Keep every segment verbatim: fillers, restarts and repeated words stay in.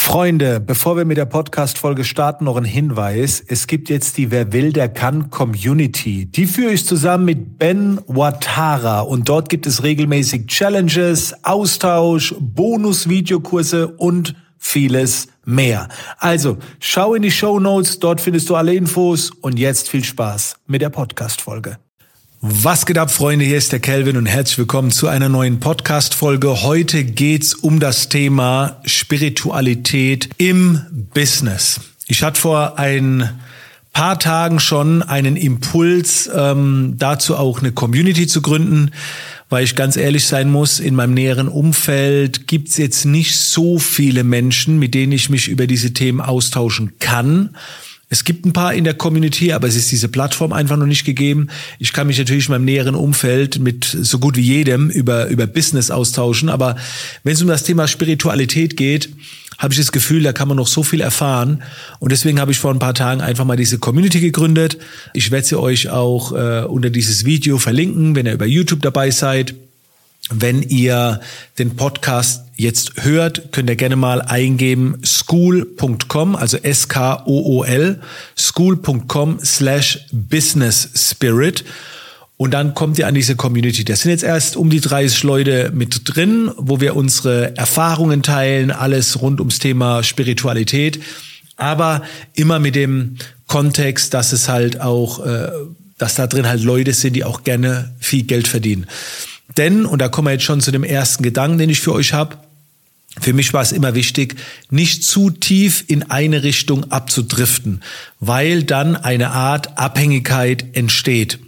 Freunde, bevor wir mit der Podcast-Folge starten, noch ein Hinweis. Es gibt jetzt die Wer will, der kann Community. Die führe ich zusammen mit Ben Ouattara und dort gibt es regelmäßig Challenges, Austausch, Bonus-Videokurse und vieles mehr. Also, schau in die Shownotes, dort findest du alle Infos und jetzt viel Spaß mit der Podcast-Folge. Was geht ab, Freunde? Hier ist der Kelvin und herzlich willkommen zu einer neuen Podcast-Folge. Heute geht's um das Thema Spiritualität im Business. Ich hatte vor ein paar Tagen schon einen Impuls, ähm, dazu auch eine Community zu gründen, weil ich ganz ehrlich sein muss, in meinem näheren Umfeld gibt's jetzt nicht so viele Menschen, mit denen ich mich über diese Themen austauschen kann. Es gibt ein paar in der Community, aber es ist diese Plattform einfach noch nicht gegeben. Ich kann mich natürlich in meinem näheren Umfeld mit so gut wie jedem über über Business austauschen, aber wenn es um das Thema Spiritualität geht, habe ich das Gefühl, da kann man noch so viel erfahren und deswegen habe ich vor ein paar Tagen einfach mal diese Community gegründet. Ich werde sie euch auch äh, unter dieses Video verlinken, wenn ihr über YouTube dabei seid. Wenn ihr den Podcast jetzt hört, könnt ihr gerne mal eingeben school punkt com, also S K O O L, school punkt com slash business spirit und dann kommt ihr an diese Community. Da sind jetzt erst um die dreißig Leute mit drin, wo wir unsere Erfahrungen teilen, alles rund ums Thema Spiritualität, aber immer mit dem Kontext, dass es halt auch, dass da drin halt Leute sind, die auch gerne viel Geld verdienen. Denn, und da kommen wir jetzt schon zu dem ersten Gedanken, den ich für euch habe, für mich war es immer wichtig, nicht zu tief in eine Richtung abzudriften, weil dann eine Art Abhängigkeit entsteht.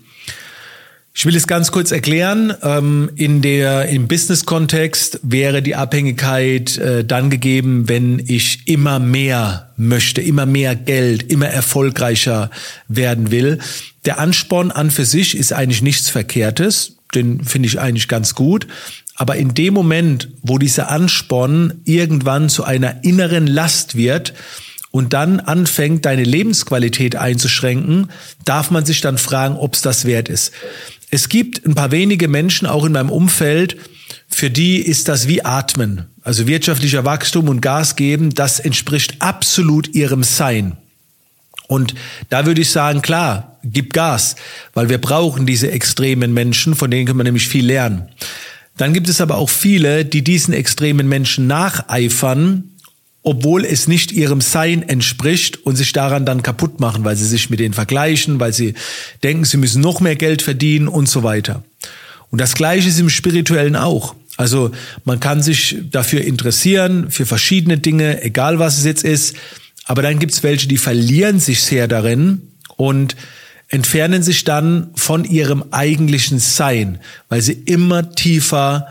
Ich will es ganz kurz erklären. In der, im Business-Kontext wäre die Abhängigkeit äh, dann gegeben, wenn ich immer mehr möchte, immer mehr Geld, immer erfolgreicher werden will. Der Ansporn an für sich ist eigentlich nichts Verkehrtes. Den finde ich eigentlich ganz gut. Aber in dem Moment, wo dieser Ansporn irgendwann zu einer inneren Last wird und dann anfängt, deine Lebensqualität einzuschränken, darf man sich dann fragen, ob es das wert ist. Es gibt ein paar wenige Menschen, auch in meinem Umfeld, für die ist das wie Atmen. Also wirtschaftlicher Wachstum und Gas geben, das entspricht absolut ihrem Sein. Und da würde ich sagen, klar, gib Gas, weil wir brauchen diese extremen Menschen, von denen können wir nämlich viel lernen. Dann gibt es aber auch viele, die diesen extremen Menschen nacheifern, obwohl es nicht ihrem Sein entspricht und sich daran dann kaputt machen, weil sie sich mit denen vergleichen, weil sie denken, sie müssen noch mehr Geld verdienen und so weiter. Und das Gleiche ist im Spirituellen auch. Also man kann sich dafür interessieren, für verschiedene Dinge, egal was es jetzt ist. Aber dann gibt's welche, die verlieren sich sehr darin und entfernen sich dann von ihrem eigentlichen Sein, weil sie immer tiefer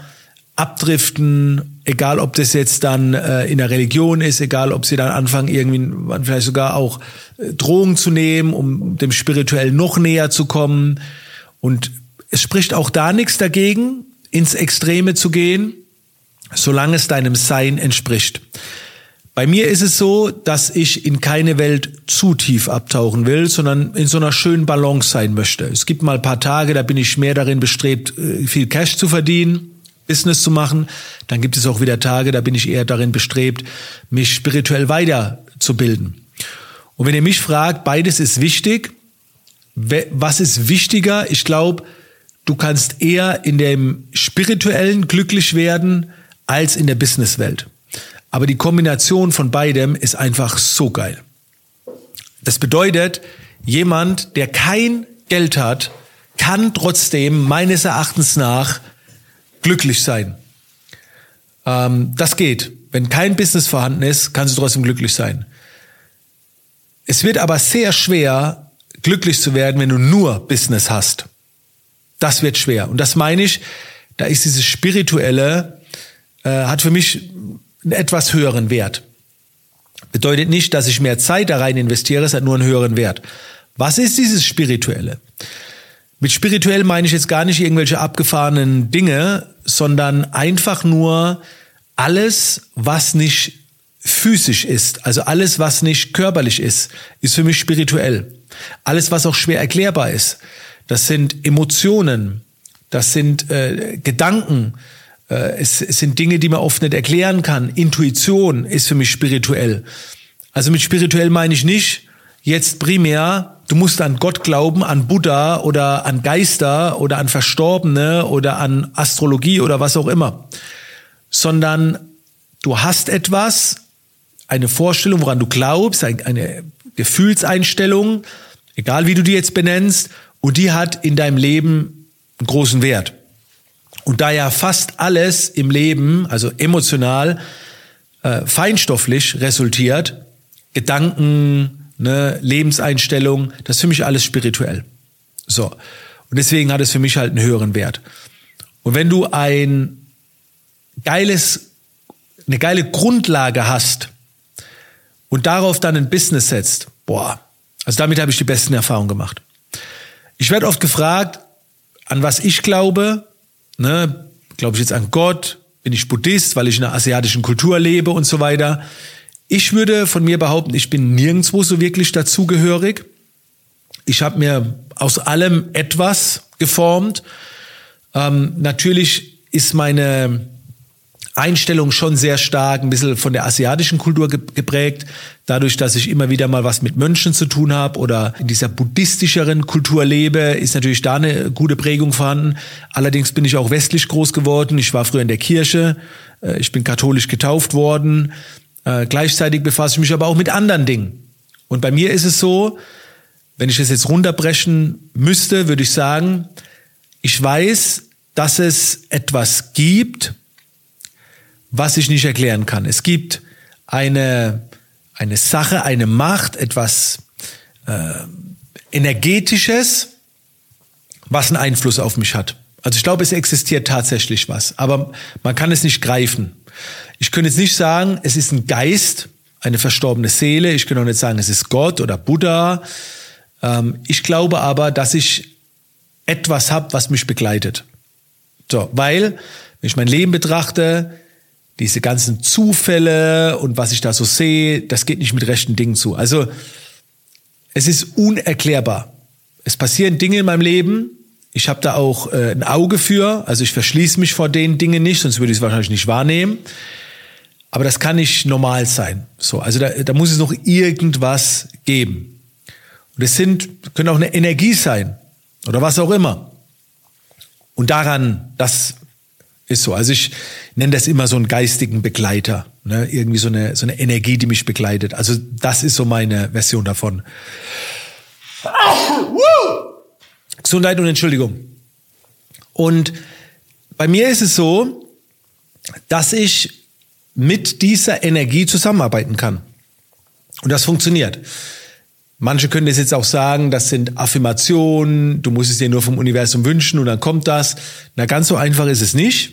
abdriften, egal ob das jetzt dann äh, in der Religion ist, egal ob sie dann anfangen, irgendwie vielleicht sogar auch äh, Drogen zu nehmen, um dem Spirituellen noch näher zu kommen. Und es spricht auch da nichts dagegen, ins Extreme zu gehen, solange es deinem Sein entspricht. Bei mir ist es so, dass ich in keine Welt zu tief abtauchen will, sondern in so einer schönen Balance sein möchte. Es gibt mal ein paar Tage, da bin ich mehr darin bestrebt, viel Cash zu verdienen, Business zu machen. Dann gibt es auch wieder Tage, da bin ich eher darin bestrebt, mich spirituell weiterzubilden. Und wenn ihr mich fragt, beides ist wichtig. Was ist wichtiger? Ich glaube, du kannst eher in dem Spirituellen glücklich werden, als in der Businesswelt. Aber die Kombination von beidem ist einfach so geil. Das bedeutet, jemand, der kein Geld hat, kann trotzdem meines Erachtens nach glücklich sein. Ähm, das geht. Wenn kein Business vorhanden ist, kannst du trotzdem glücklich sein. Es wird aber sehr schwer, glücklich zu werden, wenn du nur Business hast. Das wird schwer. Und das meine ich, da ist dieses Spirituelle, äh, hat für mich einen etwas höheren Wert. Bedeutet nicht, dass ich mehr Zeit da rein investiere, es hat nur einen höheren Wert. Was ist dieses Spirituelle? Mit spirituell meine ich jetzt gar nicht irgendwelche abgefahrenen Dinge, sondern einfach nur alles, was nicht physisch ist, also alles, was nicht körperlich ist, ist für mich spirituell. Alles, was auch schwer erklärbar ist, das sind Emotionen, das sind äh, Gedanken, Äh, es, es sind Dinge, die man oft nicht erklären kann. Intuition ist für mich spirituell. Also mit spirituell meine ich nicht jetzt primär, du musst an Gott glauben, an Buddha oder an Geister oder an Verstorbene oder an Astrologie oder was auch immer. Sondern du hast etwas, eine Vorstellung, woran du glaubst, eine Gefühlseinstellung, egal wie du die jetzt benennst, und die hat in deinem Leben einen großen Wert. Und da ja fast alles im Leben, also emotional, äh, feinstofflich resultiert, Gedanken, ne, Lebenseinstellung, das ist für mich alles spirituell. So. Und deswegen hat es für mich halt einen höheren Wert. Und wenn du ein geiles, eine geile Grundlage hast und darauf dann ein Business setzt, boah, also damit habe ich die besten Erfahrungen gemacht. Ich werde oft gefragt, an was ich glaube, ne, glaube ich jetzt an Gott, bin ich Buddhist, weil ich in einer asiatischen Kultur lebe und so weiter. Ich würde von mir behaupten, ich bin nirgendwo so wirklich dazugehörig. Ich habe mir aus allem etwas geformt. Ähm, natürlich ist meine Einstellung schon sehr stark ein bisschen von der asiatischen Kultur geprägt, dadurch, dass ich immer wieder mal was mit Mönchen zu tun habe oder in dieser buddhistischeren Kultur lebe, ist natürlich da eine gute Prägung vorhanden. Allerdings bin ich auch westlich groß geworden. Ich war früher in der Kirche, ich bin katholisch getauft worden. Äh, gleichzeitig befasse ich mich aber auch mit anderen Dingen. Und bei mir ist es so, wenn ich es jetzt runterbrechen müsste, würde ich sagen, ich weiß, dass es etwas gibt, was ich nicht erklären kann. Es gibt eine, eine Sache, eine Macht, etwas äh, Energetisches, was einen Einfluss auf mich hat. Also ich glaube, es existiert tatsächlich was, aber man kann es nicht greifen. Ich könnte jetzt nicht sagen, es ist ein Geist, eine verstorbene Seele. Ich könnte auch nicht sagen, es ist Gott oder Buddha. Ähm, ich glaube aber, dass ich etwas habe, was mich begleitet. So, weil, wenn ich mein Leben betrachte, diese ganzen Zufälle und was ich da so sehe, das geht nicht mit rechten Dingen zu. Also es ist unerklärbar. Es passieren Dinge in meinem Leben. Ich habe da auch äh, ein Auge für. Also ich verschließe mich vor den Dingen nicht, sonst würde ich es wahrscheinlich nicht wahrnehmen. Aber das kann nicht normal sein. So, also da, da muss es noch irgendwas geben. Und es sind, können auch eine Energie sein oder was auch immer. Und daran, das ist so. Also ich nenne das immer so einen geistigen Begleiter, ne? Irgendwie so eine so eine Energie, die mich begleitet. Also das ist so meine Version davon. Gesundheit und Entschuldigung. Und bei mir ist es so, dass ich mit dieser Energie zusammenarbeiten kann. Und das funktioniert. Manche können das jetzt auch sagen, das sind Affirmationen, du musst es dir nur vom Universum wünschen und dann kommt das. Na, ganz so einfach ist es nicht.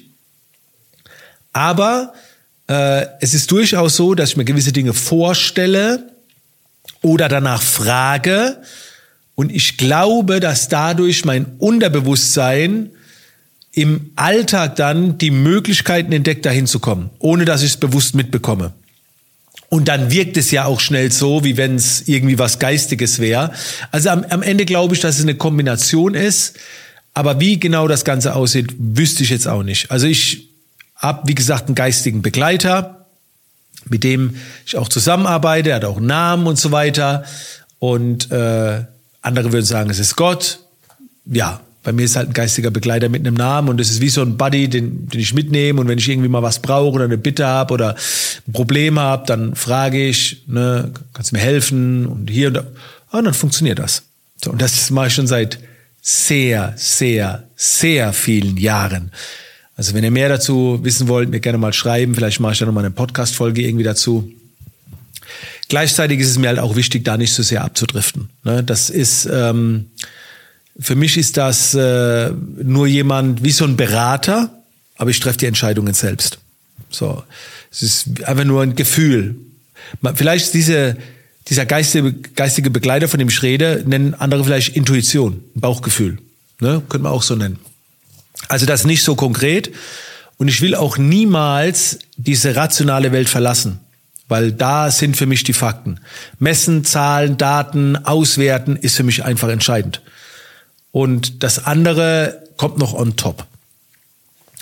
Aber äh, es ist durchaus so, dass ich mir gewisse Dinge vorstelle oder danach frage. Und ich glaube, dass dadurch mein Unterbewusstsein im Alltag dann die Möglichkeiten entdeckt, dahin zu kommen, ohne dass ich es bewusst mitbekomme. Und dann wirkt es ja auch schnell so, wie wenn es irgendwie was Geistiges wäre. Also am, am Ende glaube ich, dass es eine Kombination ist. Aber wie genau das Ganze aussieht, wüsste ich jetzt auch nicht. Also ich habe, wie gesagt, einen geistigen Begleiter, mit dem ich auch zusammenarbeite. Er hat auch einen Namen und so weiter. Und äh, andere würden sagen, es ist Gott. Ja, bei mir ist halt ein geistiger Begleiter mit einem Namen und das ist wie so ein Buddy, den, den ich mitnehme und wenn ich irgendwie mal was brauche oder eine Bitte habe oder ein Problem habe, dann frage ich, ne, kannst du mir helfen und hier und da. Und dann funktioniert das. So, und das mache ich schon seit sehr, sehr, sehr vielen Jahren. Also wenn ihr mehr dazu wissen wollt, mir gerne mal schreiben. Vielleicht mache ich da nochmal eine Podcast-Folge irgendwie dazu. Gleichzeitig ist es mir halt auch wichtig, da nicht so sehr abzudriften. Ne, das ist... Ähm, Für mich ist das äh, nur jemand wie so ein Berater, aber ich treffe die Entscheidungen selbst. So, es ist einfach nur ein Gefühl. Vielleicht ist diese, dieser geistige, geistige Begleiter, von dem ich rede, nennen andere vielleicht Intuition, Bauchgefühl. Ne? Könnte man auch so nennen. Also das ist nicht so konkret. Und ich will auch niemals diese rationale Welt verlassen. Weil da sind für mich die Fakten. Messen, Zahlen, Daten, Auswerten ist für mich einfach entscheidend. Und das andere kommt noch on top.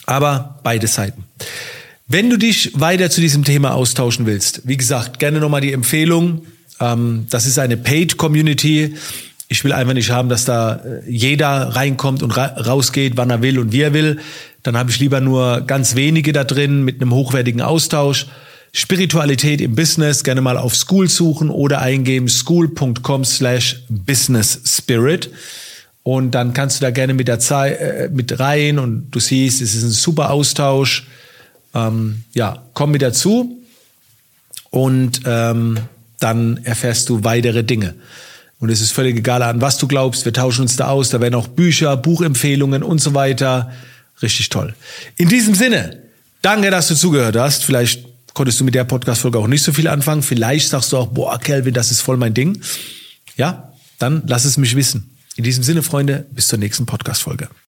Aber beide Seiten. Wenn du dich weiter zu diesem Thema austauschen willst, wie gesagt, gerne nochmal die Empfehlung. Ähm, das ist eine Paid-Community. Ich will einfach nicht haben, dass da jeder reinkommt und ra- rausgeht, wann er will und wie er will. Dann habe ich lieber nur ganz wenige da drin mit einem hochwertigen Austausch. Spiritualität im Business, gerne mal auf School suchen oder eingeben school.com slash business spirit. Und dann kannst du da gerne mit der Zeit, äh, mit rein und du siehst, es ist ein super Austausch. Ähm, ja, komm mit dazu und ähm, dann erfährst du weitere Dinge. Und es ist völlig egal, an was du glaubst. Wir tauschen uns da aus. Da werden auch Bücher, Buchempfehlungen und so weiter. Richtig toll. In diesem Sinne, danke, dass du zugehört hast. Vielleicht konntest du mit der Podcast-Folge auch nicht so viel anfangen. Vielleicht sagst du auch, boah, Kelvin, das ist voll mein Ding. Ja, dann lass es mich wissen. In diesem Sinne, Freunde, bis zur nächsten Podcast-Folge.